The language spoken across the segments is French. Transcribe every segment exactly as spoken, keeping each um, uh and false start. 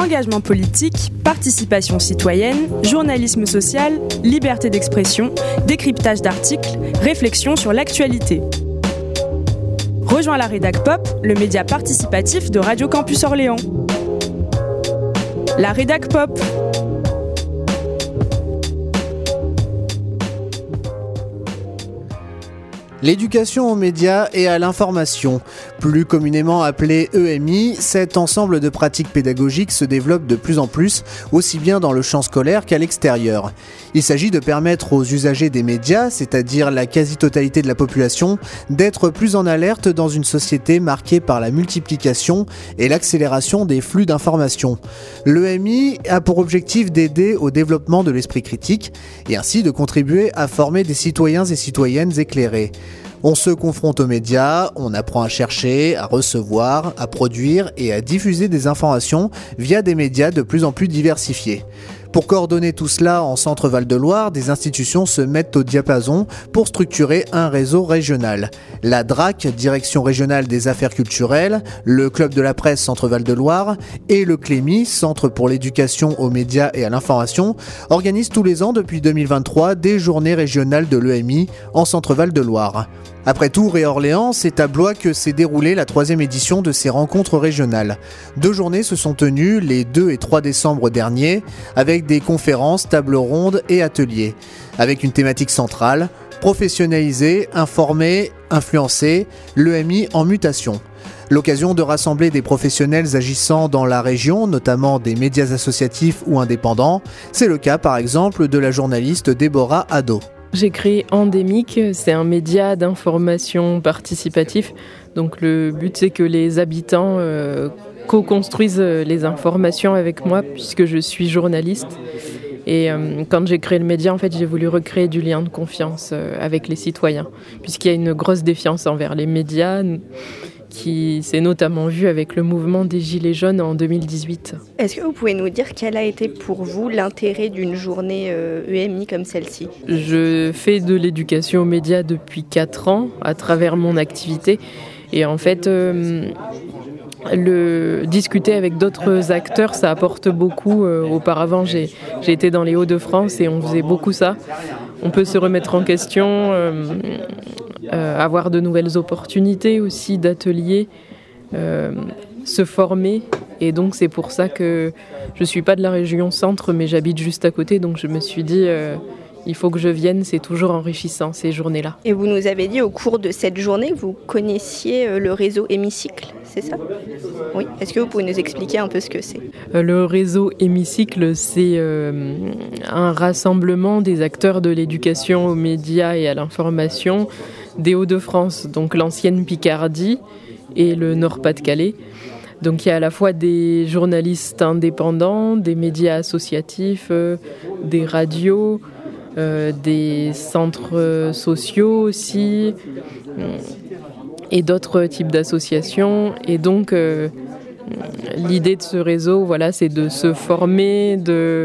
Engagement politique, participation citoyenne, journalisme social, liberté d'expression, décryptage d'articles, réflexion sur l'actualité. Rejoins la Rédac Pop, le média participatif de Radio Campus Orléans. La Rédac Pop. L'éducation aux médias et à l'information, plus communément appelée E M I, cet ensemble de pratiques pédagogiques se développe de plus en plus, aussi bien dans le champ scolaire qu'à l'extérieur. Il s'agit de permettre aux usagers des médias, c'est-à-dire la quasi-totalité de la population, d'être plus en alerte dans une société marquée par la multiplication et l'accélération des flux d'informations. L'E M I a pour objectif d'aider au développement de l'esprit critique et ainsi de contribuer à former des citoyens et citoyennes éclairés. On se confronte aux médias, on apprend à chercher, à recevoir, à produire et à diffuser des informations via des médias de plus en plus diversifiés. Pour coordonner tout cela en Centre Val-de-Loire, des institutions se mettent au diapason pour structurer un réseau régional. La D R A C, Direction régionale des affaires culturelles, le Club de la presse Centre Val-de-Loire et le C L E M I, Centre pour l'éducation aux médias et à l'information, organisent tous les ans depuis deux mille vingt-trois des journées régionales de l'E M I en Centre Val-de-Loire. Après Tours et Orléans, c'est à Blois que s'est déroulée la troisième édition de ces rencontres régionales. Deux journées se sont tenues les deux et trois décembre derniers, avec des conférences, tables rondes et ateliers. Avec une thématique centrale, professionnaliser, informer, influencer, l'E M I en mutation. L'occasion de rassembler des professionnels agissant dans la région, notamment des médias associatifs ou indépendants. C'est le cas par exemple de la journaliste Déborah Hadot. J'ai créé Endémique, c'est un média d'information participatif. Donc le but c'est que les habitants euh, co-construisent les informations avec moi puisque je suis journaliste. Et euh, quand j'ai créé le média, en fait, j'ai voulu recréer du lien de confiance euh, avec les citoyens puisqu'il y a une grosse défiance envers les médias qui s'est notamment vu avec le mouvement des Gilets jaunes en deux mille dix-huit. Est-ce que vous pouvez nous dire quel a été pour vous l'intérêt d'une journée E M I comme celle-ci ? Je fais de l'éducation aux médias depuis quatre ans à travers mon activité. Et en fait, euh, le discuter avec d'autres acteurs, ça apporte beaucoup. Euh, auparavant, j'ai, j'ai été dans les Hauts-de-France et on faisait beaucoup ça. On peut se remettre en question, euh, euh, avoir de nouvelles opportunités aussi d'ateliers, euh, se former. Et donc c'est pour ça que je ne suis pas de la région centre, mais j'habite juste à côté. Donc je me suis dit, euh, il faut que je vienne, c'est toujours enrichissant ces journées-là. Et vous nous avez dit au cours de cette journée, vous connaissiez le réseau Hémicycle, c'est ça ? Oui. Est-ce que vous pouvez nous expliquer un peu ce que c'est ? Le réseau Hémicycle, c'est euh, un rassemblement des acteurs de l'éducation aux médias et à l'information des Hauts-de-France, donc l'ancienne Picardie et le Nord-Pas-de-Calais. Donc il y a à la fois des journalistes indépendants, des médias associatifs, euh, des radios, euh, des centres sociaux aussi, euh, et d'autres types d'associations. Et donc euh, l'idée de ce réseau, voilà, c'est de se former, de,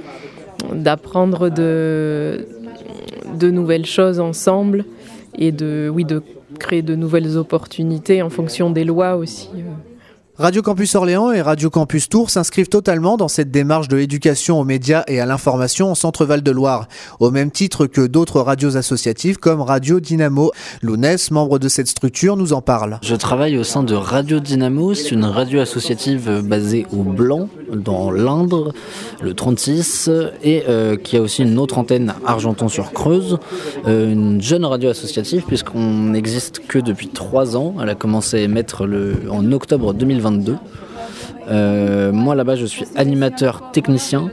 d'apprendre de, de nouvelles choses ensemble et de, oui, de créer de nouvelles opportunités en fonction des lois aussi. Radio Campus Orléans et Radio Campus Tours s'inscrivent totalement dans cette démarche de l'éducation aux médias et à l'information en Centre Val-de-Loire, au même titre que d'autres radios associatives comme Radio Dynamo. Lounès, membre de cette structure, nous en parle. Je travaille au sein de Radio Dynamo, c'est une radio associative basée au Blanc, dans l'Indre, le trente-six, et euh, qui a aussi une autre antenne Argenton-sur-Creuse, euh, une jeune radio associative puisqu'on n'existe que depuis trois ans. Elle a commencé à émettre le, en octobre deux mille vingt-deux. Euh, moi là-bas je suis animateur technicien,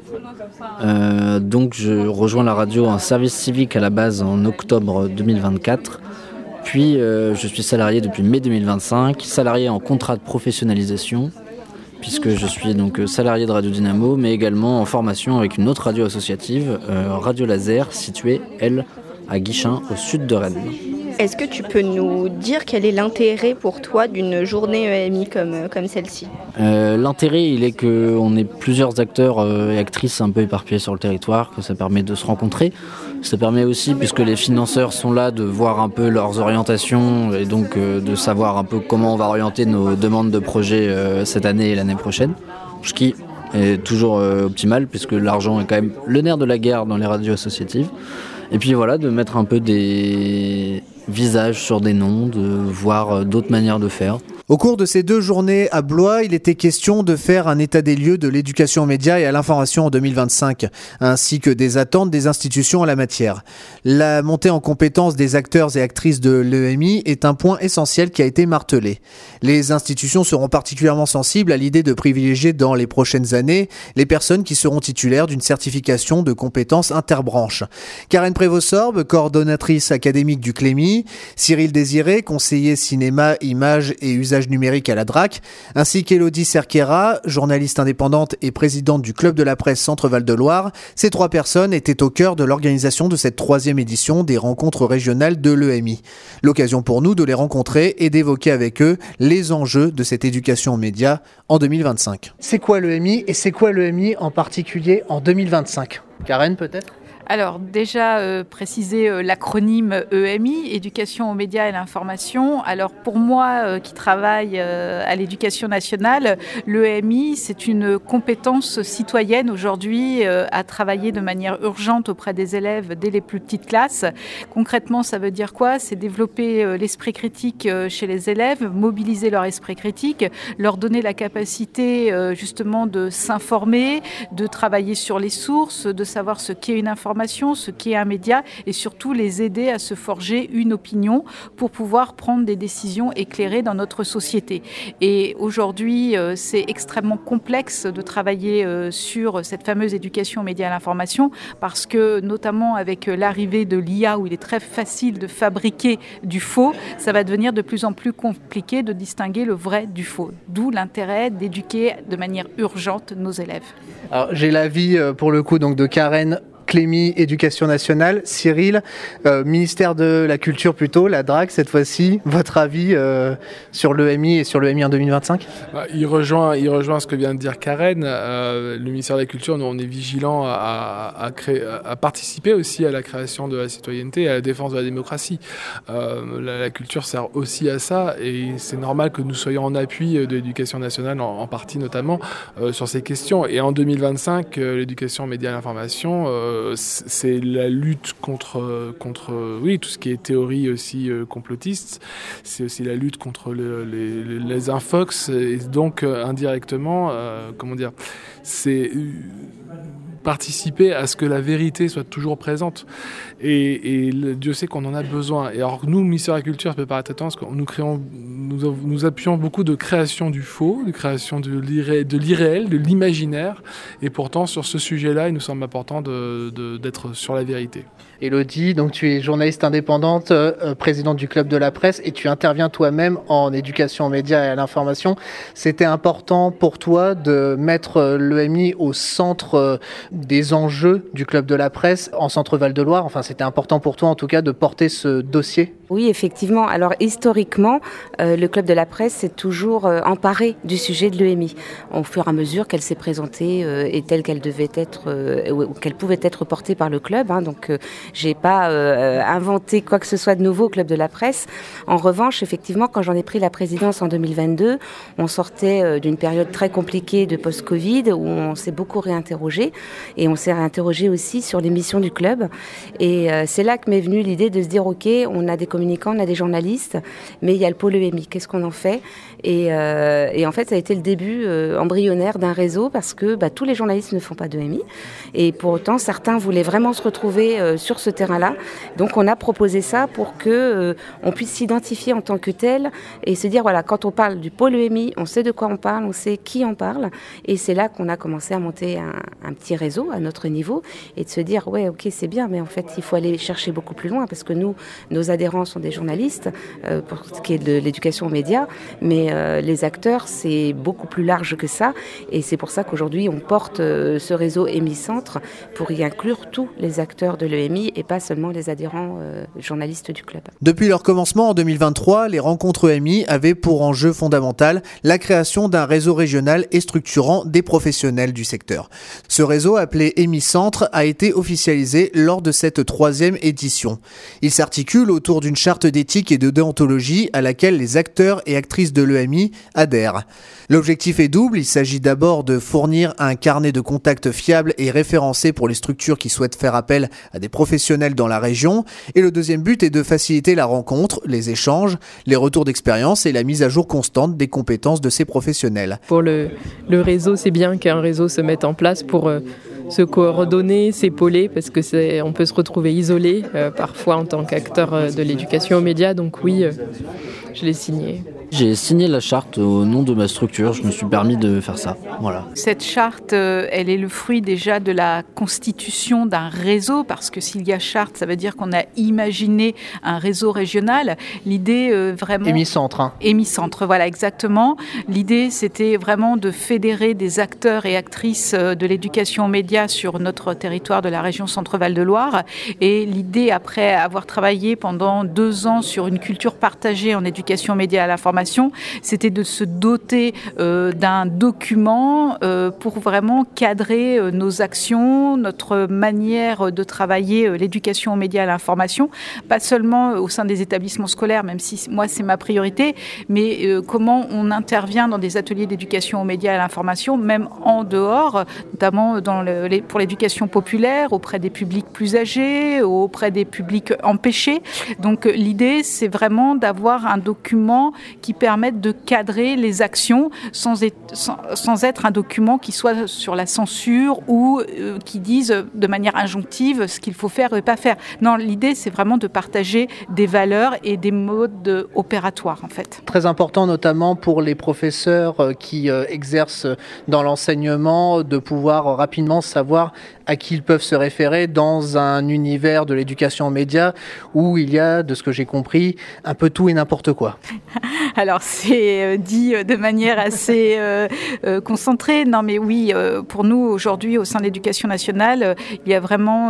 euh, donc je rejoins la radio en service civique à la base en octobre deux mille vingt-quatre, puis euh, je suis salarié depuis mai deux mille vingt-cinq, salarié en contrat de professionnalisation, puisque je suis donc salarié de Radio Dynamo, mais également en formation avec une autre radio associative, euh, Radio Laser, située, elle, à Guichen, au sud de Rennes. Est-ce que tu peux nous dire quel est l'intérêt pour toi d'une journée E M I comme, comme celle-ci ? euh, L'intérêt, il est qu'on ait plusieurs acteurs et actrices un peu éparpillés sur le territoire, que ça permet de se rencontrer. Ça permet aussi, puisque les financeurs sont là, de voir un peu leurs orientations et donc euh, de savoir un peu comment on va orienter nos demandes de projets euh, cette année et l'année prochaine. Ce qui, est toujours euh, optimale, puisque l'argent est quand même le nerf de la guerre dans les radios associatives. Et puis voilà, de mettre un peu des visages sur des noms, de voir d'autres manières de faire. Au cours de ces deux journées à Blois, il était question de faire un état des lieux de l'éducation aux médias et à l'information en deux mille vingt-cinq, ainsi que des attentes des institutions en la matière. La montée en compétence des acteurs et actrices de l'E M I est un point essentiel qui a été martelé. Les institutions seront particulièrement sensibles à l'idée de privilégier dans les prochaines années les personnes qui seront titulaires d'une certification de compétences interbranches. Karen Prévost-Sorbe, coordonnatrice académique du Clémy, Cyril Désiré, conseiller cinéma, images et usage numérique à la D R A C, ainsi qu'Élodie Cerquera, journaliste indépendante et présidente du Club de la Presse Centre-Val de Loire. Ces trois personnes étaient au cœur de l'organisation de cette troisième édition des rencontres régionales de l'E M I. L'occasion pour nous de les rencontrer et d'évoquer avec eux les enjeux de cette éducation aux médias en deux mille vingt-cinq. C'est quoi l'E M I et c'est quoi l'E M I en particulier en deux mille vingt-cinq ? Karen, peut-être ? Alors déjà, euh, préciser euh, l'acronyme E M I, Éducation aux médias et à l'information. Alors pour moi euh, qui travaille euh, à l'éducation nationale, l'E M I c'est une compétence citoyenne aujourd'hui euh, à travailler de manière urgente auprès des élèves dès les plus petites classes. Concrètement, ça veut dire quoi ? C'est développer euh, l'esprit critique euh, chez les élèves, mobiliser leur esprit critique, leur donner la capacité euh, justement de s'informer, de travailler sur les sources, de savoir ce qu'est une information, ce qu'est un média et surtout les aider à se forger une opinion pour pouvoir prendre des décisions éclairées dans notre société. Et aujourd'hui, c'est extrêmement complexe de travailler sur cette fameuse éducation aux médias et à l'information parce que notamment avec l'arrivée de l'I A où il est très facile de fabriquer du faux, ça va devenir de plus en plus compliqué de distinguer le vrai du faux. D'où l'intérêt d'éduquer de manière urgente nos élèves. Alors, j'ai l'avis pour le coup donc de Karen. Clémy, Éducation nationale. Cyril, euh, ministère de la Culture plutôt, la D R A C cette fois-ci. Votre avis euh, sur l'E M I et sur l'E M I en deux mille vingt-cinq ? bah, il, rejoint, il rejoint ce que vient de dire Karen. Euh, le ministère de la Culture, nous, on est vigilant à, à, créer, à participer aussi à la création de la citoyenneté et à la défense de la démocratie. Euh, la, la culture sert aussi à ça et c'est normal que nous soyons en appui de l'Éducation nationale, en, en partie notamment, euh, sur ces questions. Et en deux mille vingt-cinq, euh, l'éducation aux médias et à l'information, euh, c'est la lutte contre, contre oui, tout ce qui est théorie aussi euh, complotiste. C'est aussi la lutte contre le, les, les infox. Et donc, euh, indirectement, euh, comment dire, c'est participer à ce que la vérité soit toujours présente. Et, et le, Dieu sait qu'on en a besoin. Et alors, nous, le ministère de la Culture, ça peut paraître étonnant, parce que nous, créons, nous, nous appuyons beaucoup de création du faux, de création de l'irré, de l'irréel, de l'imaginaire. Et pourtant, sur ce sujet-là, il nous semble important de, de, d'être sur la vérité. Élodie, donc tu es journaliste indépendante, euh, présidente du Club de la Presse et tu interviens toi-même en éducation aux médias et à l'information. C'était important pour toi de mettre l'E M I au centre euh, des enjeux du Club de la Presse en Centre-Val de Loire. Enfin, c'était important pour toi en tout cas de porter ce dossier. Oui, effectivement. Alors historiquement, euh, le Club de la Presse s'est toujours euh, emparé du sujet de l'E M I. Au fur et à mesure qu'elle s'est présentée euh, et telle qu'elle devait être, euh, ou qu'elle pouvait être portée par le club. Hein, donc, euh, j'ai pas euh, inventé quoi que ce soit de nouveau au Club de la Presse. En revanche, effectivement, quand j'en ai pris la présidence en deux mille vingt-deux, on sortait euh, d'une période très compliquée de post-Covid où on s'est beaucoup réinterrogé et on s'est réinterrogé aussi sur les missions du club. Et euh, c'est là que m'est venue l'idée de se dire, ok, on a des communicants, on a des journalistes, mais il y a le pôle E M I. Qu'est-ce qu'on en fait ? et, euh, et en fait, ça a été le début euh, embryonnaire d'un réseau parce que bah, tous les journalistes ne font pas d'E M I. Et pour autant, certains voulaient vraiment se retrouver euh, sur ce terrain-là. Donc, on a proposé ça pour que euh, on puisse s'identifier en tant que tel et se dire, voilà, quand on parle du pôle E M I, on sait de quoi on parle, on sait qui en parle. Et c'est là qu'on a commencé à monter un, un petit réseau à notre niveau et de se dire, ouais, ok, c'est bien, mais en fait, il faut aller chercher beaucoup plus loin parce que nous, nos adhérents sont des journalistes euh, pour ce qui est de l'éducation aux médias, mais euh, les acteurs, c'est beaucoup plus large que ça. Et c'est pour ça qu'aujourd'hui, on porte euh, ce réseau E M I Centre pour y inclure tous les acteurs de l'E M I et pas seulement les adhérents euh, journalistes du club. Depuis leur commencement en deux mille vingt-trois, les rencontres E M I avaient pour enjeu fondamental la création d'un réseau régional et structurant des professionnels du secteur. Ce réseau a appelé EmiCentre a été officialisé lors de cette troisième édition. Il s'articule autour d'une charte d'éthique et de déontologie à laquelle les acteurs et actrices de l'E M I adhèrent. L'objectif est double, il s'agit d'abord de fournir un carnet de contacts fiable et référencé pour les structures qui souhaitent faire appel à des professionnels dans la région, et le deuxième but est de faciliter la rencontre, les échanges, les retours d'expérience et la mise à jour constante des compétences de ces professionnels. Pour le, le réseau, c'est bien qu'un réseau se mette en place pour euh, se coordonner, s'épauler, parce que c'est, on peut se retrouver isolé euh, parfois en tant qu'acteur euh, de l'éducation aux médias. Donc oui, euh, je l'ai signé. J'ai signé la charte au nom de ma structure, je me suis permis de faire ça. Voilà. Cette charte, euh, elle est le fruit déjà de la constitution d'un réseau, parce que s'il y a charte, ça veut dire qu'on a imaginé un réseau régional. L'idée euh, vraiment... EmiCentre. Hein. EmiCentre, voilà, exactement. L'idée, c'était vraiment de fédérer des acteurs et actrices de l'éducation aux médias sur notre territoire de la région Centre-Val de Loire. Et l'idée, après avoir travaillé pendant deux ans sur une culture partagée en éducation aux médias et à l'information, c'était de se doter euh, d'un document euh, pour vraiment cadrer euh, nos actions, notre manière de travailler euh, l'éducation aux médias et à l'information, pas seulement au sein des établissements scolaires, même si moi c'est ma priorité, mais euh, comment on intervient dans des ateliers d'éducation aux médias et à l'information, même en dehors, notamment dans le, les, pour l'éducation populaire, auprès des publics plus âgés, auprès des publics empêchés. Donc l'idée, c'est vraiment d'avoir un document qui permettent de cadrer les actions sans être, sans, sans être un document qui soit sur la censure ou euh, qui dise de manière injonctive ce qu'il faut faire et pas faire. Non, l'idée, c'est vraiment de partager des valeurs et des modes opératoires, en fait. Très important, notamment pour les professeurs qui euh, exercent dans l'enseignement, de pouvoir rapidement savoir à qui ils peuvent se référer dans un univers de l'éducation aux médias où il y a, de ce que j'ai compris, un peu tout et n'importe quoi. Alors, c'est dit de manière assez euh, euh, concentrée. Non, mais oui, euh, pour nous, aujourd'hui, au sein de l'Éducation nationale, euh, il y a vraiment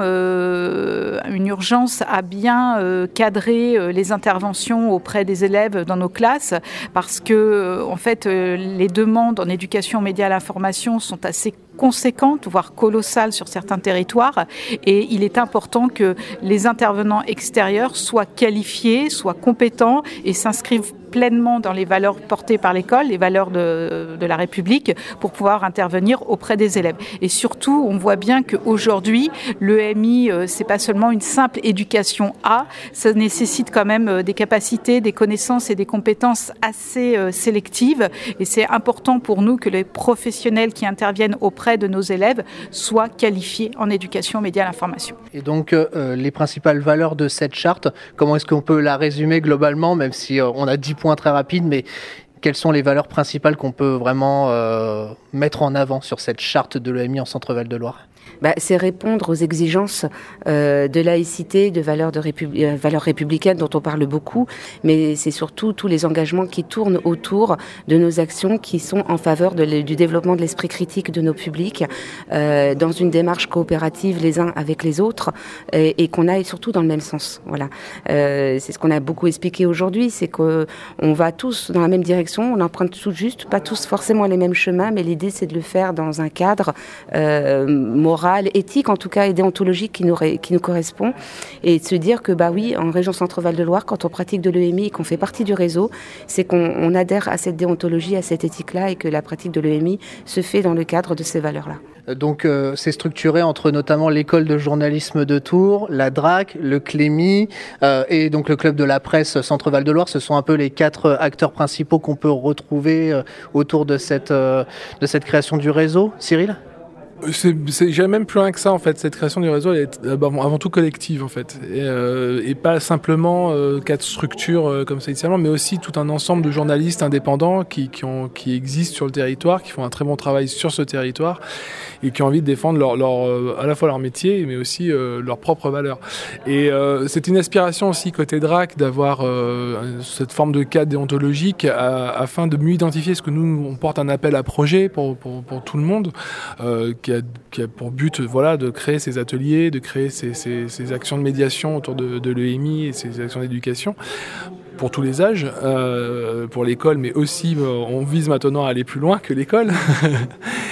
euh, une urgence à bien euh, cadrer euh, les interventions auprès des élèves dans nos classes, parce que, euh, en fait, euh, les demandes en éducation aux médias à l'information sont assez conséquentes, voire colossales sur certains territoires, et il est important que les intervenants extérieurs soient qualifiés, soient compétents et s'inscrivent pleinement dans les valeurs portées par l'école, les valeurs de, de la République, pour pouvoir intervenir auprès des élèves. Et surtout, on voit bien qu'aujourd'hui, l'E M I, euh, c'est pas seulement une simple éducation A, ça nécessite quand même euh, des capacités, des connaissances et des compétences assez euh, sélectives. Et c'est important pour nous que les professionnels qui interviennent auprès de nos élèves soient qualifiés en éducation aux médias à l'information. Et donc, euh, les principales valeurs de cette charte, comment est-ce qu'on peut la résumer globalement, même si euh, on a dix points très rapides, mais quelles sont les valeurs principales qu'on peut vraiment euh, mettre en avant sur cette charte de l'E M I en Centre-Val de Loire ? Bah, c'est répondre aux exigences euh, de laïcité, de valeurs, de républi- euh, valeurs républicaines dont on parle beaucoup, mais c'est surtout tous les engagements qui tournent autour de nos actions qui sont en faveur de le, du développement de l'esprit critique de nos publics, euh, dans une démarche coopérative les uns avec les autres, et, et qu'on aille surtout dans le même sens. Voilà. Euh, c'est ce qu'on a beaucoup expliqué aujourd'hui, c'est qu'on va tous dans la même direction, on emprunte tout juste, pas tous forcément les mêmes chemins, mais l'idée c'est de le faire dans un cadre euh, moral, éthique en tout cas et déontologique qui nous, ré, qui nous correspond, et de se dire que bah oui, en région Centre-Val de Loire, quand on pratique de l'E M I et qu'on fait partie du réseau, c'est qu'on on adhère à cette déontologie, à cette éthique-là, et que la pratique de l'E M I se fait dans le cadre de ces valeurs-là. Donc euh, c'est structuré entre notamment l'école de journalisme de Tours, la D R A C, le C L E M I euh, et donc le club de la presse Centre-Val de Loire. Ce sont un peu les quatre acteurs principaux qu'on peut retrouver euh, autour de cette, euh, de cette création du réseau. Cyril ? C'est, c'est, j'irais même plus loin que ça en fait. Cette création du réseau, elle est avant tout collective en fait, et, euh, et pas simplement euh, quatre structures euh, comme ça initialement, mais aussi tout un ensemble de journalistes indépendants qui, qui, ont, qui existent sur le territoire, qui font un très bon travail sur ce territoire et qui ont envie de défendre leur, leur, euh, à la fois leur métier, mais aussi euh, leurs propres valeurs. Et euh, c'est une aspiration aussi côté D R A C d'avoir euh, cette forme de cadre déontologique à, afin de mieux identifier ce que nous on porte un appel à projet pour, pour, pour tout le monde, euh, qui a, qui a pour but voilà, de créer ces ateliers, de créer ces, ces, ces actions de médiation autour de, de l'E M I et ces actions d'éducation pour tous les âges, euh, pour l'école, mais aussi euh, on vise maintenant à aller plus loin que l'école.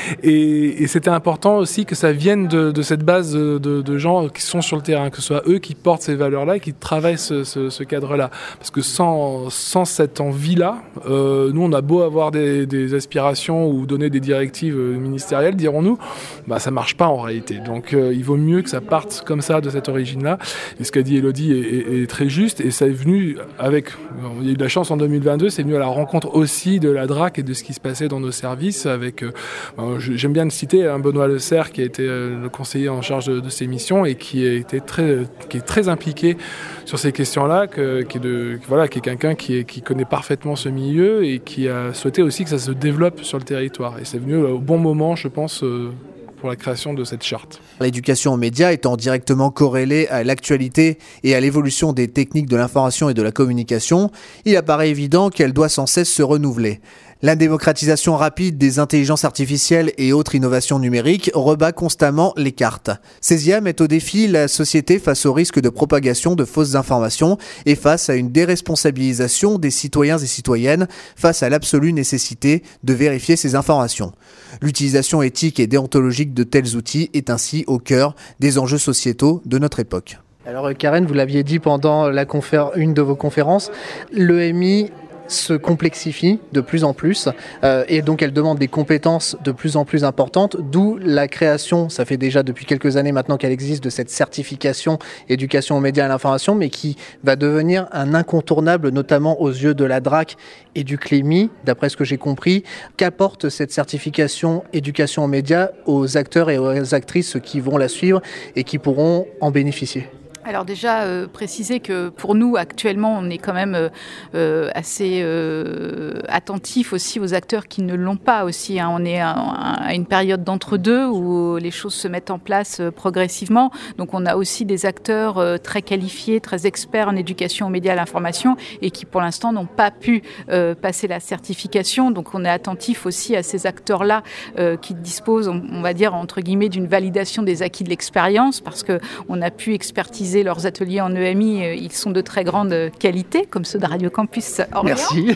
Et, et c'était important aussi que ça vienne de, de cette base de, de, de gens qui sont sur le terrain, que ce soit eux qui portent ces valeurs-là et qui travaillent ce, ce, ce cadre-là. Parce que sans, sans cette envie-là, euh, nous on a beau avoir des, des aspirations ou donner des directives ministérielles, dirons-nous, bah ça marche pas en réalité. Donc euh, il vaut mieux que ça parte comme ça, de cette origine-là. Et ce qu'a dit Élodie est, est, est très juste, et ça est venu avec, il y a eu de la chance en deux mille vingt-deux, c'est venu à la rencontre aussi de la D R A C et de ce qui se passait dans nos services avec, euh, j'aime bien le citer, hein, Benoît Le Serre qui a été euh, le conseiller en charge de, de ces missions et qui a été très, qui est très impliqué sur ces questions-là, que, qui est de, voilà, qui est quelqu'un qui, est, qui connaît parfaitement ce milieu et qui a souhaité aussi que ça se développe sur le territoire. Et c'est venu au bon moment, je pense, euh, pour la création de cette charte. L'éducation aux médias étant directement corrélée à l'actualité et à l'évolution des techniques de l'information et de la communication, il apparaît évident qu'elle doit sans cesse se renouveler. La démocratisation rapide des intelligences artificielles et autres innovations numériques rebat constamment les cartes. Césia met au défi la société face au risque de propagation de fausses informations et face à une déresponsabilisation des citoyens et citoyennes face à l'absolue nécessité de vérifier ces informations. L'utilisation éthique et déontologique de tels outils est ainsi au cœur des enjeux sociétaux de notre époque. Alors Karen, vous l'aviez dit pendant la confé- une de vos conférences, l'E M I se complexifie de plus en plus euh, et donc elle demande des compétences de plus en plus importantes, d'où la création, ça fait déjà depuis quelques années maintenant qu'elle existe, de cette certification éducation aux médias et à l'information, mais qui va devenir un incontournable, notamment aux yeux de la D R A C et du C L E M I, d'après ce que j'ai compris. Qu'apporte cette certification éducation aux médias aux acteurs et aux actrices qui vont la suivre et qui pourront en bénéficier ? Alors déjà, euh, préciser que pour nous, actuellement, on est quand même euh, assez euh, attentif aussi aux acteurs qui ne l'ont pas aussi. Hein. On est à, à une période d'entre-deux où les choses se mettent en place euh, progressivement. Donc on a aussi des acteurs euh, très qualifiés, très experts en éducation aux médias et à l'information et qui pour l'instant n'ont pas pu euh, passer la certification. Donc on est attentif aussi à ces acteurs-là euh, qui disposent, on, on va dire, entre guillemets, d'une validation des acquis de l'expérience parce qu'on a pu expertiser leurs ateliers en E M I, ils sont de très grande qualité, comme ceux de Radio Campus Orléans. Merci.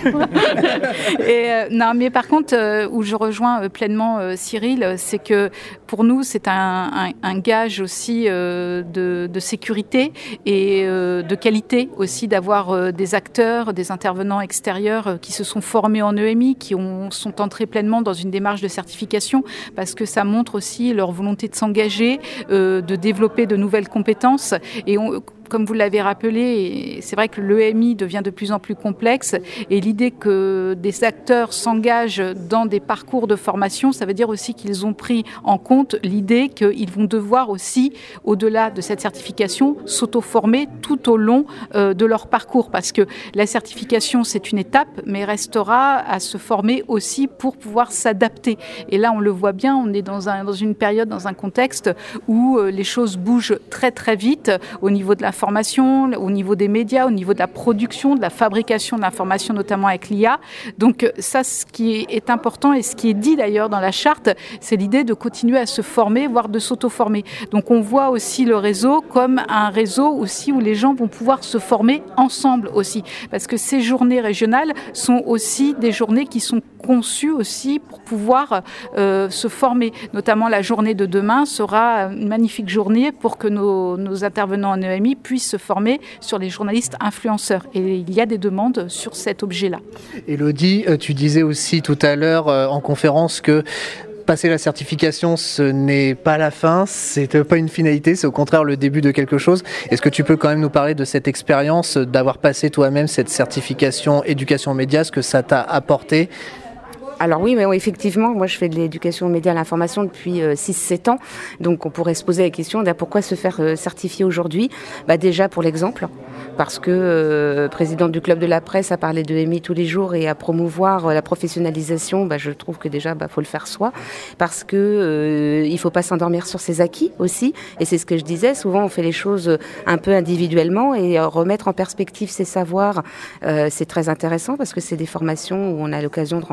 Et, euh, non, mais par contre, euh, où je rejoins euh, pleinement euh, Cyril, c'est que pour nous, c'est un, un, un gage aussi euh, de, de sécurité et euh, de qualité aussi d'avoir euh, des acteurs, des intervenants extérieurs euh, qui se sont formés en E M I, qui ont, sont entrés pleinement dans une démarche de certification, parce que ça montre aussi leur volonté de s'engager, euh, de développer de nouvelles compétences. Et on, comme vous l'avez rappelé, c'est vrai que l'E M I devient de plus en plus complexe et l'idée que des acteurs s'engagent dans des parcours de formation, ça veut dire aussi qu'ils ont pris en compte l'idée qu'ils vont devoir aussi, au-delà de cette certification, s'auto-former tout au long euh, de leur parcours. Parce que la certification, c'est une étape, mais restera à se former aussi pour pouvoir s'adapter. Et là, on le voit bien, on est dans, un, dans une période, dans un contexte où euh, les choses bougent très très vite au niveau de la formation, au niveau des médias, au niveau de la production, de la fabrication de l'information, notamment avec l'I A. Donc ça, ce qui est important et ce qui est dit d'ailleurs dans la charte, c'est l'idée de continuer à se former, voire de s'auto-former. Donc on voit aussi le réseau comme un réseau aussi où les gens vont pouvoir se former ensemble aussi. Parce que ces journées régionales sont aussi des journées qui sont conçues aussi pour pouvoir euh, se former. Notamment la journée de demain sera une magnifique journée pour que nos, nos intervenants en E M I puissent se former sur les journalistes influenceurs. Et il y a des demandes sur cet objet-là. Élodie, tu disais aussi tout à l'heure euh, en conférence que passer la certification, ce n'est pas la fin, c'est pas une finalité, c'est au contraire le début de quelque chose. Est-ce que tu peux quand même nous parler de cette expérience d'avoir passé toi-même cette certification éducation aux médias, ce que ça t'a apporté ? Alors oui, mais oui, effectivement, moi je fais de l'éducation aux médias à l'information depuis euh, six sept ans. Donc on pourrait se poser la question de pourquoi se faire euh, certifier aujourd'hui. Bah, déjà pour l'exemple, parce que euh, présidente du club de la presse a parlé de E M I tous les jours et à promouvoir euh, la professionnalisation, bah, je trouve que déjà bah, faut le faire soi, parce que euh, il faut pas s'endormir sur ses acquis aussi. Et c'est ce que je disais, souvent on fait les choses un peu individuellement et euh, remettre en perspective ses savoirs, euh, c'est très intéressant parce que c'est des formations où on a l'occasion de rencontrer de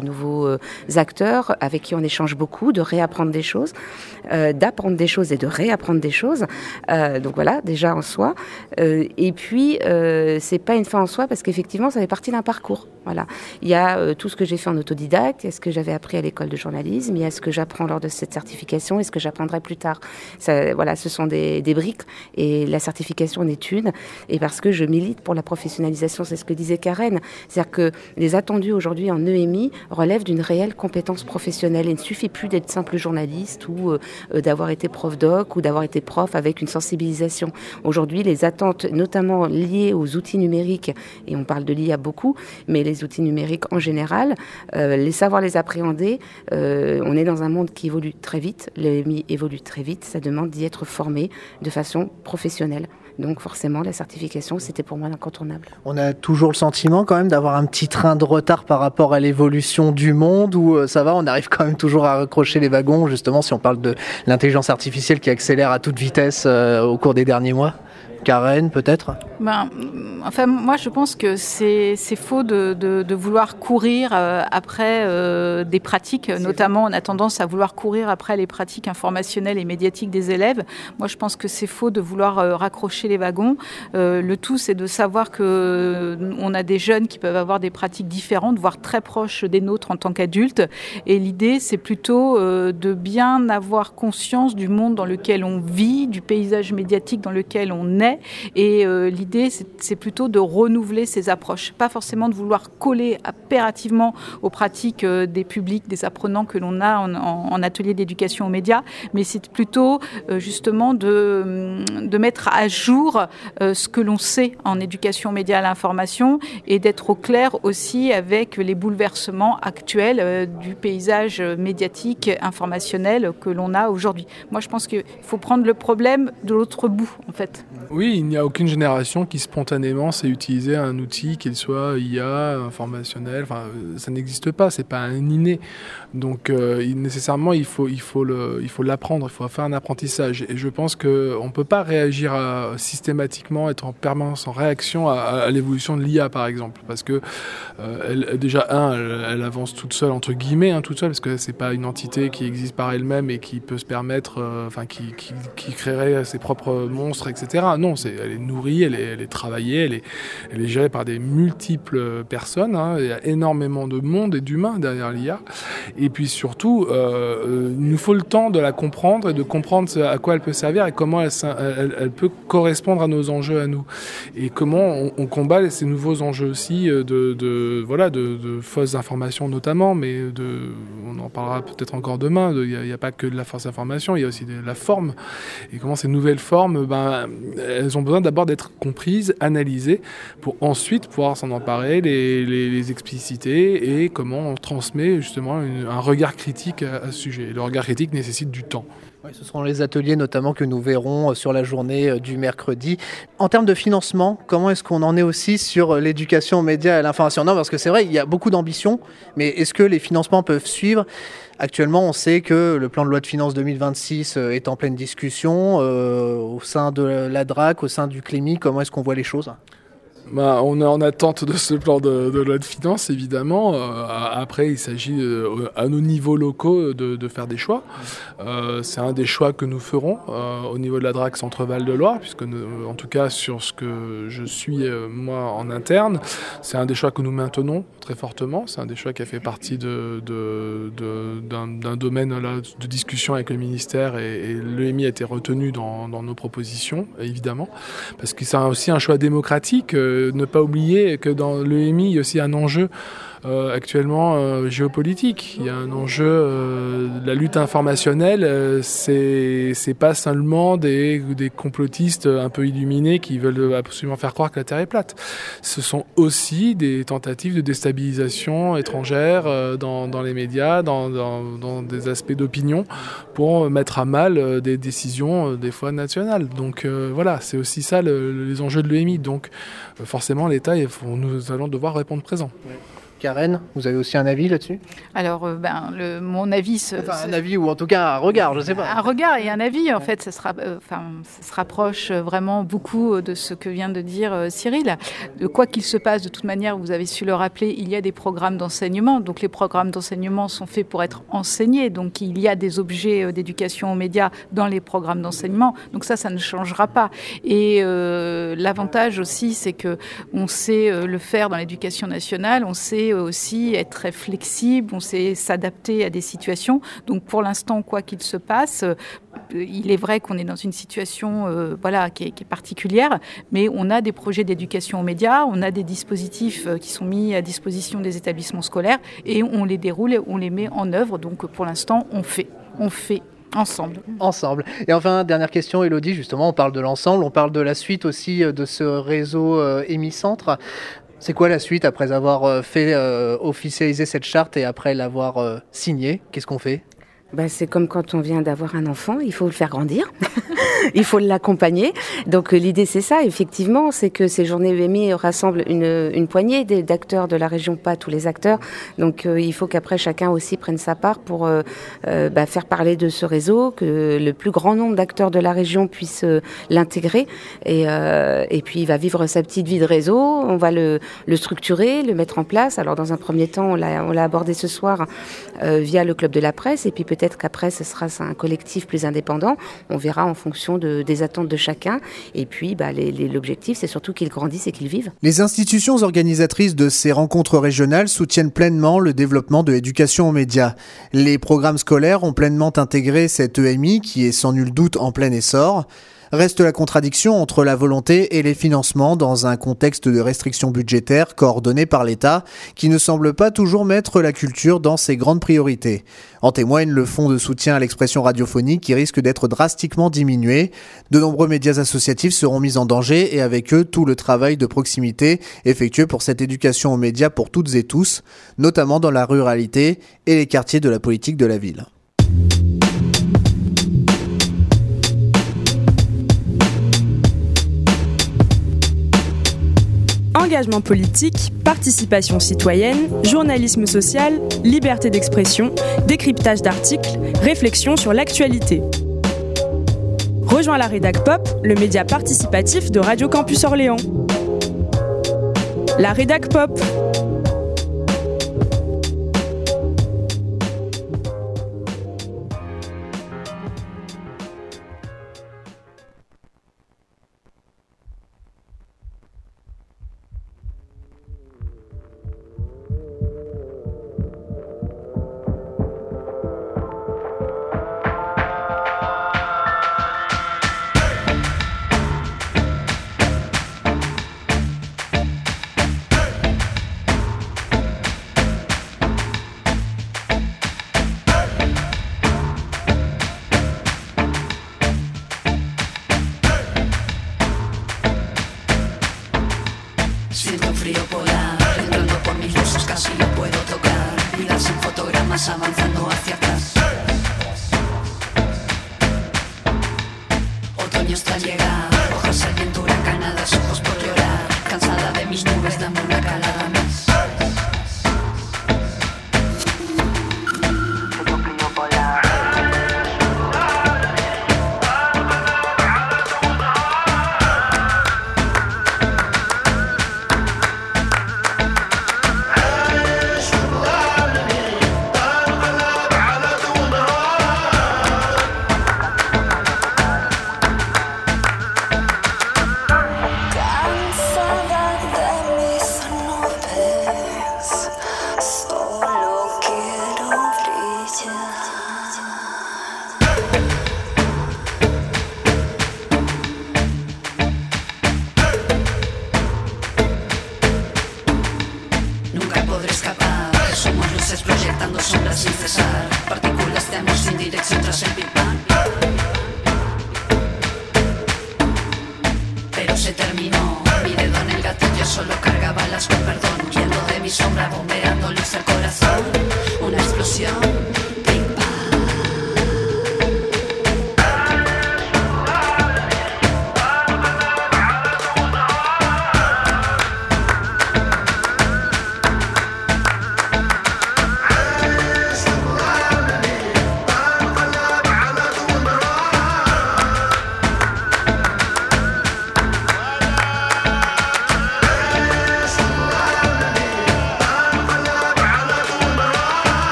nouveaux euh, acteurs avec qui on échange beaucoup, de réapprendre des choses, euh, d'apprendre des choses et de réapprendre des choses. Euh, donc voilà, déjà en soi. Euh, et puis, euh, c'est pas une fin en soi parce qu'effectivement, ça fait partie d'un parcours. Voilà. Il y a euh, tout ce que j'ai fait en autodidacte, il y a ce que j'avais appris à l'école de journalisme, il y a ce que j'apprends lors de cette certification et ce que j'apprendrai plus tard. Ça, voilà, ce sont des, des briques et la certification en est une. Et parce que je milite pour la professionnalisation, c'est ce que disait Karen. C'est-à-dire que les attendus aujourd'hui en E M I relèvent d'une réelle compétence professionnelle. Il ne suffit plus d'être simple journaliste ou euh, d'avoir été prof doc ou d'avoir été prof avec une sensibilisation. Aujourd'hui, les attentes, notamment liées aux outils numériques, et on parle de l'I A beaucoup, mais les outils numériques en général, euh, les savoir les appréhender, euh, on est dans un monde qui évolue très vite, l'E M I évolue très vite, ça demande d'y être formé de façon professionnelle. Donc forcément, la certification, c'était pour moi l'incontournable. On a toujours le sentiment quand même d'avoir un petit train de retard par rapport à l'évolution du monde, où euh, ça va, on arrive quand même toujours à raccrocher les wagons, justement si on parle de l'intelligence artificielle qui accélère à toute vitesse euh, au cours des derniers mois. Karen, peut-être ? Ben, enfin, moi, je pense que c'est, c'est faux de, de, de vouloir courir euh, après euh, des pratiques. C'est notamment, on a tendance à vouloir courir après les pratiques informationnelles et médiatiques des élèves. Moi, je pense que c'est faux de vouloir euh, raccrocher les wagons. Euh, le tout, c'est de savoir que euh, on a des jeunes qui peuvent avoir des pratiques différentes, voire très proches des nôtres en tant qu'adultes. Et l'idée, c'est plutôt euh, de bien avoir conscience du monde dans lequel on vit, du paysage médiatique dans lequel on est. Et euh, l'idée, c'est, c'est plutôt de renouveler ces approches. Pas forcément de vouloir coller impérativement aux pratiques euh, des publics, des apprenants que l'on a en, en, en atelier d'éducation aux médias, mais c'est plutôt euh, justement de, de mettre à jour euh, ce que l'on sait en éducation aux médias à l'information et d'être au clair aussi avec les bouleversements actuels euh, du paysage médiatique informationnel que l'on a aujourd'hui. Moi, je pense qu'il faut prendre le problème de l'autre bout, en fait. Oui, il n'y a aucune génération qui spontanément sait utiliser un outil, qu'il soit I A, informationnel, enfin, ça n'existe pas, c'est pas un inné. Donc euh, nécessairement, il faut, il, faut le, il faut l'apprendre, il faut faire un apprentissage. Et je pense qu'on ne peut pas réagir à, systématiquement, être en permanence en réaction à, à l'évolution de l'I A, par exemple. Parce que euh, elle, déjà, un, elle, elle avance toute seule, entre guillemets, hein, toute seule, parce que c'est pas une entité qui existe par elle-même et qui peut se permettre, euh, enfin, qui, qui, qui créerait ses propres monstres, et cetera. Non, c'est, elle est nourrie, elle est, elle est travaillée, elle est, elle est gérée par des multiples personnes. Hein. Il y a énormément de monde et d'humains derrière l'I A. Et puis surtout, euh, il nous faut le temps de la comprendre et de comprendre à quoi elle peut servir et comment elle, elle, elle peut correspondre à nos enjeux à nous. Et comment on, on combat ces nouveaux enjeux aussi de, de, voilà, de, de fausses informations notamment, mais de, on en parlera peut-être encore demain. Il n'y a, a pas que de la fausse information, il y a aussi de la forme. Et comment ces nouvelles formes, ben, elles ont besoin d'abord d'être comprises, analysées, pour ensuite pouvoir s'en emparer, les, les, les expliciter et comment on transmet justement une, un regard critique à, à ce sujet. Et le regard critique nécessite du temps. Oui, ce seront les ateliers notamment que nous verrons sur la journée du mercredi. En termes de financement, comment est-ce qu'on en est aussi sur l'éducation aux médias et à l'information ? Non, parce que c'est vrai, il y a beaucoup d'ambition, mais est-ce que les financements peuvent suivre ? Actuellement, on sait que le plan de loi de finances deux mille vingt-six est en pleine discussion euh, au sein de la D R A C, au sein du C L E M I. Comment est-ce qu'on voit les choses ? Bah, on est en attente de ce plan de, de loi de finances, évidemment. Euh, après, il s'agit euh, à nos niveaux locaux de, de faire des choix. Euh, c'est un des choix que nous ferons euh, au niveau de la D R A C Centre-Val de Loire, puisque nous, en tout cas sur ce que je suis euh, moi en interne, c'est un des choix que nous maintenons très fortement. C'est un des choix qui a fait partie de, de, de, d'un, d'un domaine là, de discussion avec le ministère et, et l'E M I a été retenu dans, dans nos propositions, évidemment, parce que c'est aussi un choix démocratique. Euh, ne pas oublier que dans l'E M I, il y a aussi un enjeu euh, actuellement euh, géopolitique. Il y a un enjeu, euh, la lutte informationnelle, euh, c'est, c'est pas seulement des, des complotistes un peu illuminés qui veulent absolument faire croire que la Terre est plate. Ce sont aussi des tentatives de déstabilisation étrangère euh, dans, dans les médias, dans, dans, dans des aspects d'opinion, pour mettre à mal euh, des décisions euh, des fois nationales. Donc euh, voilà, c'est aussi ça le, les enjeux de l'E M I. Donc euh, forcément, l'État, nous allons devoir répondre présent. Karen, vous avez aussi un avis là-dessus ? Alors, euh, ben, le, mon avis... Se, enfin, se, un avis ou en tout cas un regard, je ne sais pas. Un regard et un avis, en fait, ça, sera, euh, enfin, ça se rapproche vraiment beaucoup de ce que vient de dire euh, Cyril. De quoi qu'il se passe, de toute manière, vous avez su le rappeler, il y a des programmes d'enseignement. Donc, les programmes d'enseignement sont faits pour être enseignés. Donc, il y a des objets euh, d'éducation aux médias dans les programmes d'enseignement. Donc, ça, ça ne changera pas. Et euh, l'avantage aussi, c'est qu'on sait euh, le faire dans l'éducation nationale. On sait aussi être très flexible, on sait s'adapter à des situations. Donc pour l'instant, quoi qu'il se passe, euh, il est vrai qu'on est dans une situation euh, voilà, qui est, qui est particulière, mais on a des projets d'éducation aux médias, on a des dispositifs euh, qui sont mis à disposition des établissements scolaires et on les déroule, on les met en œuvre. Donc pour l'instant, on fait, on fait. Ensemble. Ensemble. Et enfin, dernière question, Élodie, justement, on parle de l'ensemble, on parle de la suite aussi de ce réseau euh, Émicentre. C'est quoi la suite après avoir fait euh, officialiser cette charte et après l'avoir euh, signée ? Qu'est-ce qu'on fait ? Bah, c'est comme quand on vient d'avoir un enfant, il faut le faire grandir, il faut l'accompagner. Donc euh, l'idée c'est ça, effectivement, c'est que ces journées U M I rassemblent une, une poignée d'acteurs de la région, pas tous les acteurs. Donc euh, il faut qu'après chacun aussi prenne sa part pour euh, euh, bah, faire parler de ce réseau, que le plus grand nombre d'acteurs de la région puissent euh, l'intégrer. Et, euh, et puis il va vivre sa petite vie de réseau, on va le, le structurer, le mettre en place. Alors dans un premier temps, on l'a, on l'a abordé ce soir euh, via le Club de la Presse, et puis peut-être Peut-être qu'après, ce sera un collectif plus indépendant. On verra en fonction de, des attentes de chacun. Et puis, bah, les, les, l'objectif, c'est surtout qu'ils grandissent et qu'ils vivent. Les institutions organisatrices de ces rencontres régionales soutiennent pleinement le développement de l'éducation aux médias. Les programmes scolaires ont pleinement intégré cette E M I qui est sans nul doute en plein essor. Reste la contradiction entre la volonté et les financements dans un contexte de restrictions budgétaires coordonnées par l'État qui ne semble pas toujours mettre la culture dans ses grandes priorités. En témoigne le fonds de soutien à l'expression radiophonique qui risque d'être drastiquement diminué. De nombreux médias associatifs seront mis en danger et avec eux tout le travail de proximité effectué pour cette éducation aux médias pour toutes et tous, notamment dans la ruralité et les quartiers de la politique de la ville. Engagement politique, participation citoyenne, journalisme social, liberté d'expression, décryptage d'articles, réflexion sur l'actualité. Rejoins la Rédac Pop, le média participatif de Radio Campus Orléans. La Rédac Pop. Avanzando hacia atrás. Otoño está al llegar, hojas al viento huracanadas, ojos por llorar. Cansada de mis nubes, dame una calada más.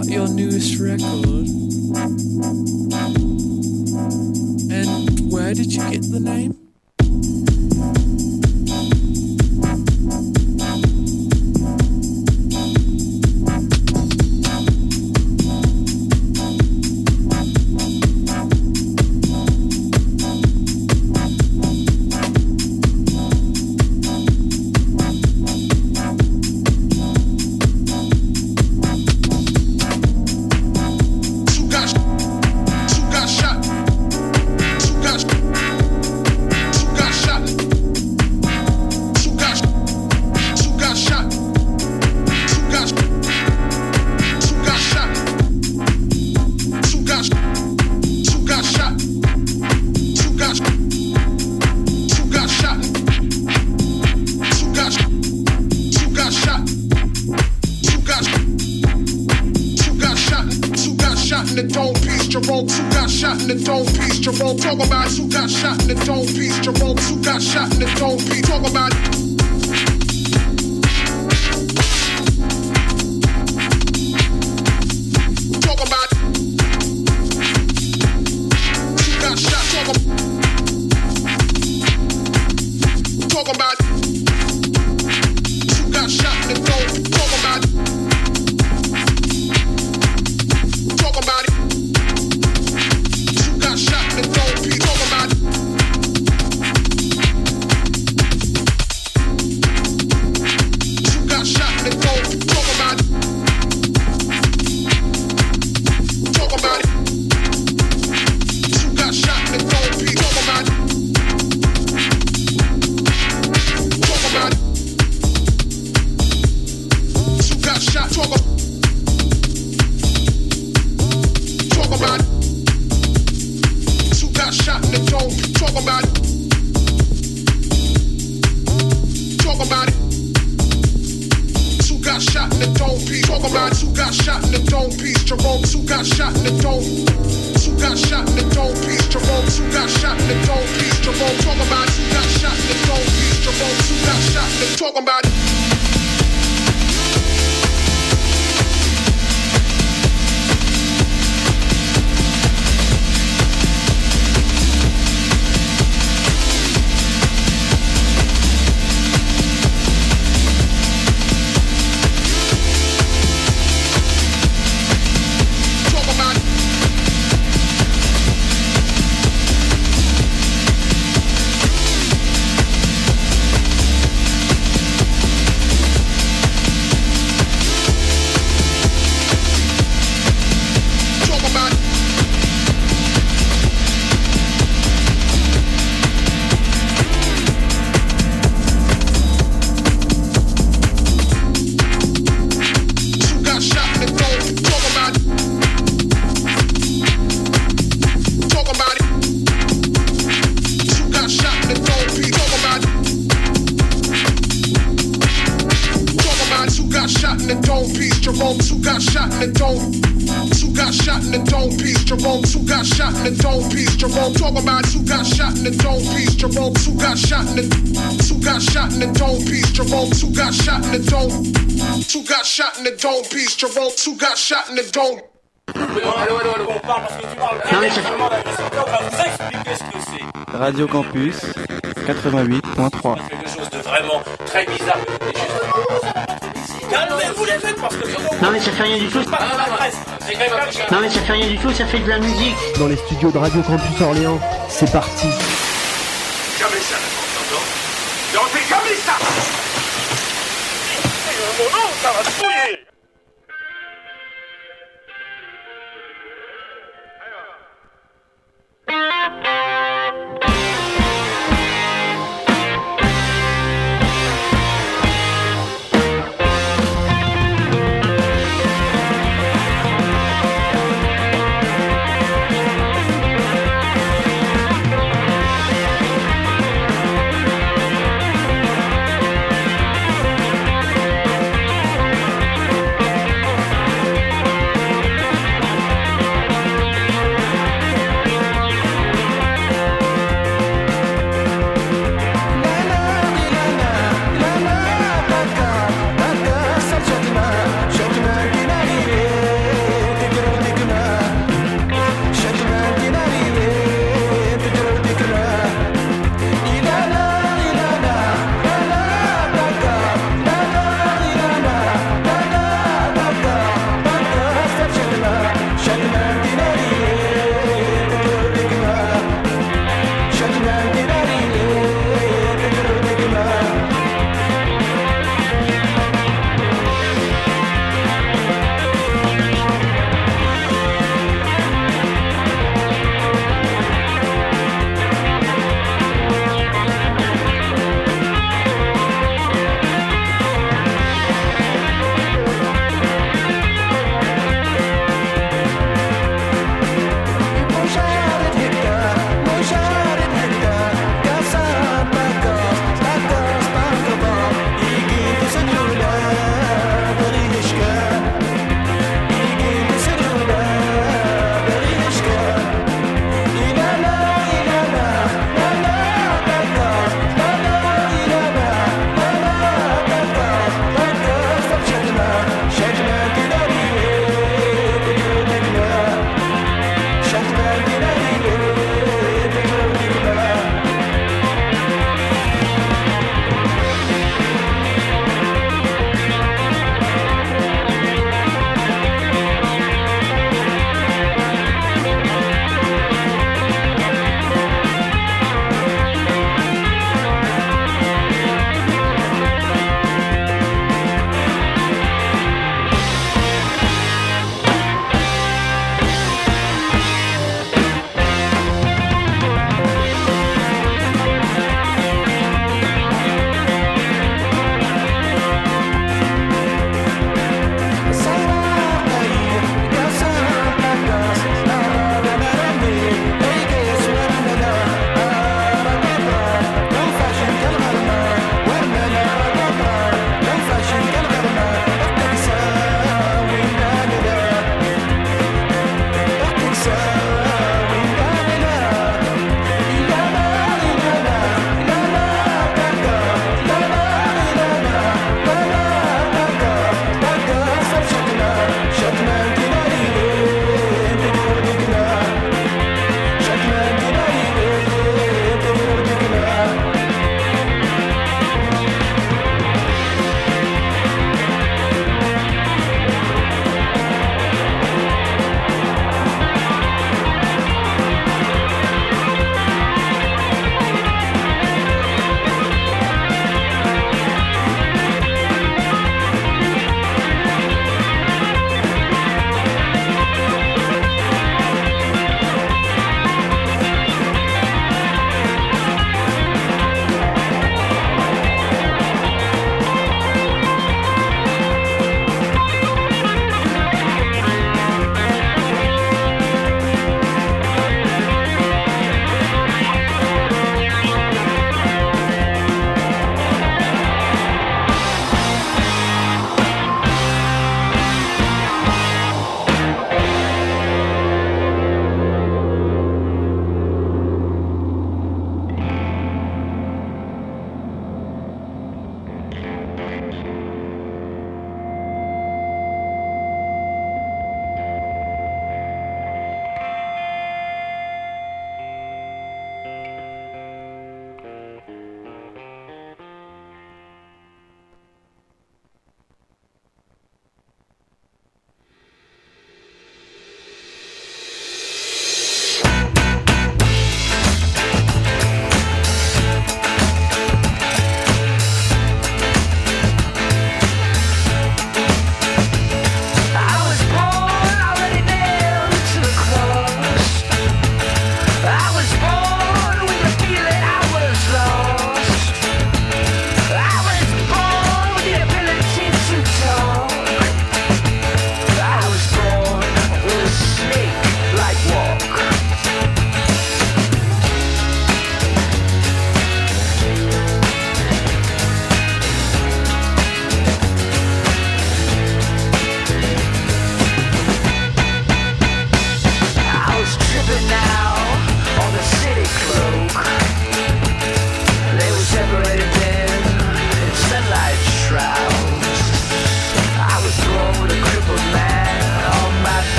about your newest record? And where did you get the name? Dome piece, Jerome, two got shot in the dome. Radio Campus quatre-vingt-huit point trois. Quelque chose de vraiment très bizarre. Calmez-vous les mecs parce que non mais ça fait rien du tout. Non mais ça fait rien du tout, ça fait de la musique. Dans les studios de Radio Campus Orléans, c'est parti. Jamais ça, t'entends? Non, c'est jamais ça. Mon nom, ça va se fouiller.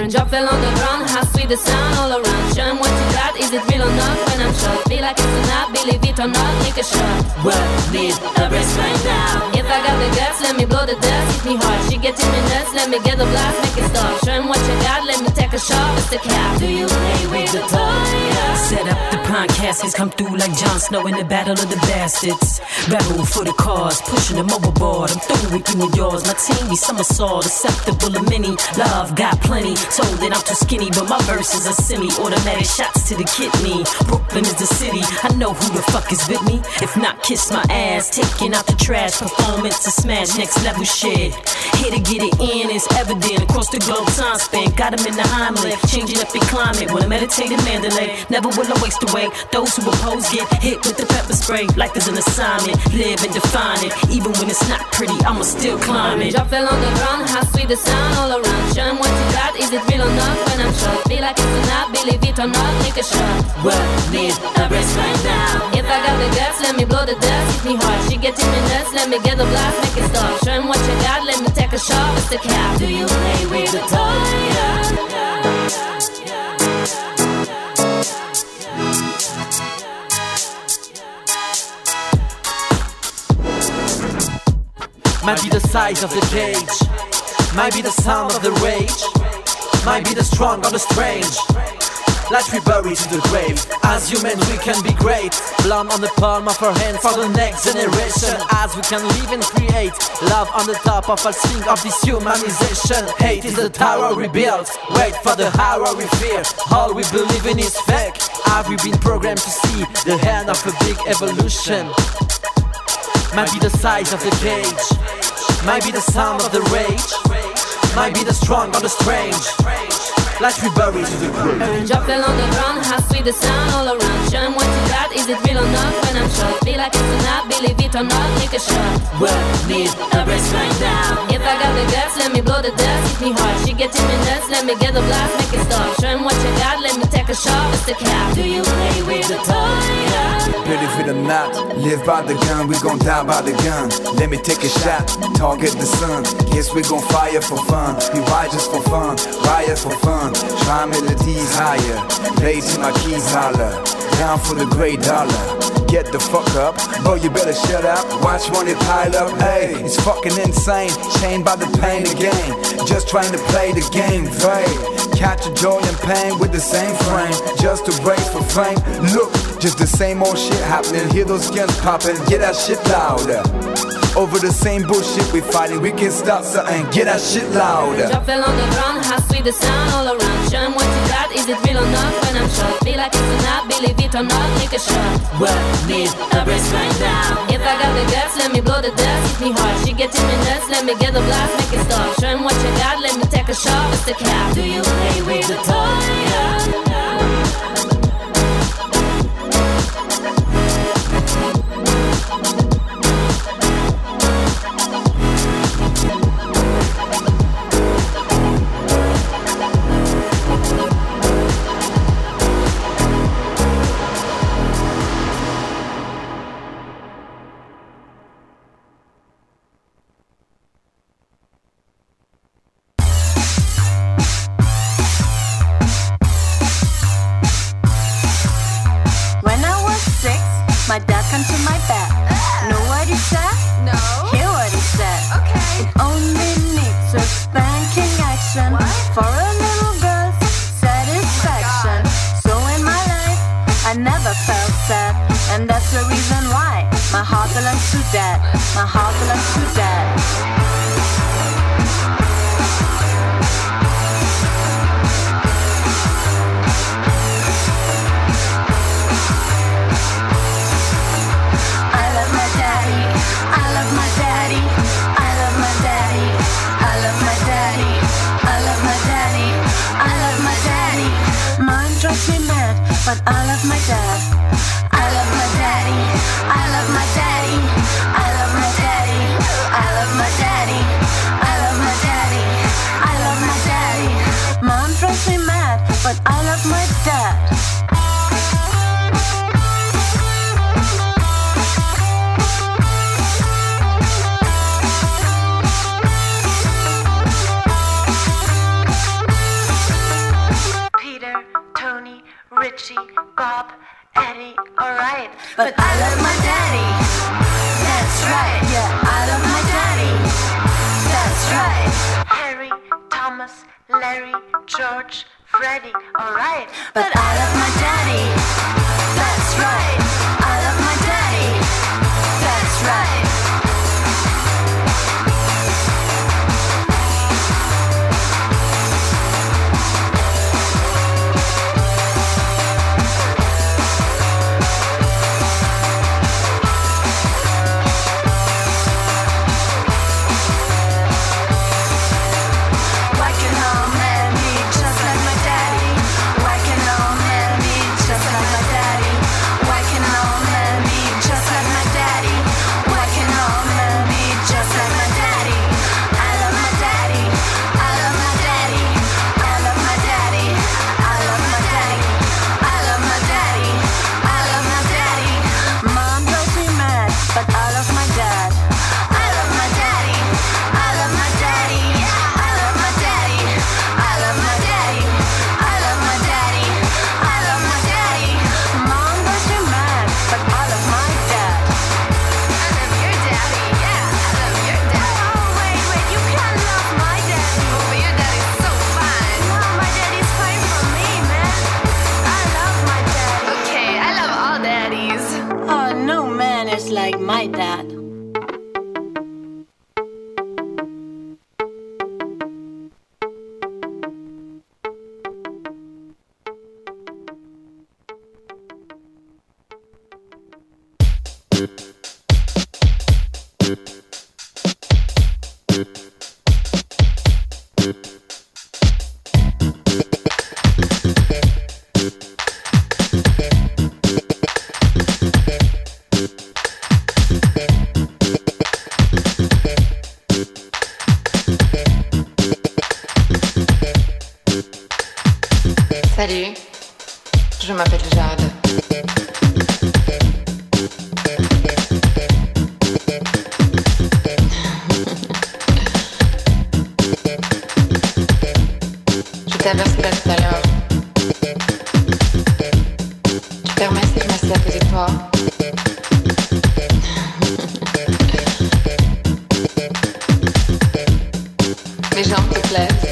Her drop fell on the ground, how sweet the sound all around. Show 'em what you got, is it real or not? When I'm shot, feel like it's not, believe it or not, take a shot. Well, need a rest right now. If I got the guts, let me blow the dust, hit me hard. She getting me nuts, let me get the blast, make it stop. Show 'em what you got, let me take a shot, it's the cap. Do you play with the toy? Set up the podcasts, come through like Jon Snow in the battle of the bastards. Rebel for the cause, pushing them overboard. I'm through with you and yours. My team be somersault, acceptable of many. Love got plenty, told that I'm too skinny, but my verses are semi-automatic shots to the kidney. Brooklyn is the city, I know who the fuck is with me. If not, kiss my ass, taking out the trash. Performance to smash, next level shit. Here to get it in, it's evident across the globe. Time spent, got them in the Heimlich, changing up the climate. Wanna meditate in Mandalay, never will I waste away. Those who oppose get hit with the pepper spray. Life is an assignment, live and define it. Even when it's not pretty, I'ma still climb it. Drop fell on the ground, how sweet the sound all around. Show 'em what you got, is it real or not? When I'm shot, feel like it's not, believe it or not, take a shot. Well, need a rest right now. If I got the guts, let me blow the dust, hit me hard. She getting me nuts, let me get the blast, make it stop. Show 'em what you got, let me take a shot, it's the cap. Do you play with the toy? Might be the size of the cage, might be the sound of the rage, might be the strong or the strange. Like we bury to the grave. As humans we can be great. Blood on the palm of our hand for the next generation. As we can live and create love on the top of all thing of this humanization. Hate is the tower we built, wait for the horror we fear. All we believe in is fake. Have we been programmed to see the end of a big evolution? Might be the size of the cage, might be the sound of the rage, might be the strong or the strange. Like we bury to the grave. Her drop fell on the ground, how sweet the sound all around. Show 'em what you got, is it real or not? When I'm shot, feel like it's not, believe it or not, take a shot. Well, need a rest right now. If I got the guts, let me blow the dust, hit me hard. She getting me nuts, let me get the blast, make it stop. Show 'em what you got, let me take a shot, it's the cap. Do you play with the toy? Believe it or not, live by the gun, we gon' die by the gun. Let me take a shot, target the sun. Guess we gon' fire for fun, be righteous for fun, riot for fun. Try melodies higher, play till my keys holler. Down for the great dollar, get the fuck up. Boy, you better shut up, watch money pile up. Hey, it's fucking insane, chained by the pain again. Just trying to play the game, right? Catch a joy and pain with the same frame, just to brace for fame. Look, just the same old shit happening. Hear those guns popping, get that shit louder. Over the same bullshit we fighting, we can start something, get that shit louder. Drop fell on the ground, how sweet the sound all around. Show 'em what you got, is it real or not? When I'm shot, feel like it's not, believe it or not, take a shot. Well, need a rest right now. If I got the guts, let me blow the dust, hit me hard. She getting me nuts, let me get the blast, make it stop. Show 'em what you got, let me take a shot, it's the cap. Do you play with the toy? My dad come to my bed. Know what he said? No. Hear what he said. Okay. It only needs a spanking action for a little girl's satisfaction. So in my life, I never felt sad, and that's the reason why my heart belongs to dad. My heart belongs to dad. But I love my dad. I love my daddy. I love my daddy. I love my daddy. I love my daddy. I love my daddy. I love my daddy. Mom drives me mad, but I love my dad. daddy, alright. But I love my daddy. That's right, yeah, I love my daddy. That's right. Harry, Thomas, Larry, George, Freddie, alright. But I love my daddy. That's right. I love my daddy. That's right. Like my dad. Salut, je m'appelle Jade. Je t'ai aperçu là tout à l'heure. Tu permets si je m'assieds à côté de toi? Les jambes te plaisent?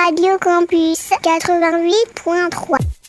Radio Campus quatre-vingt-huit point trois.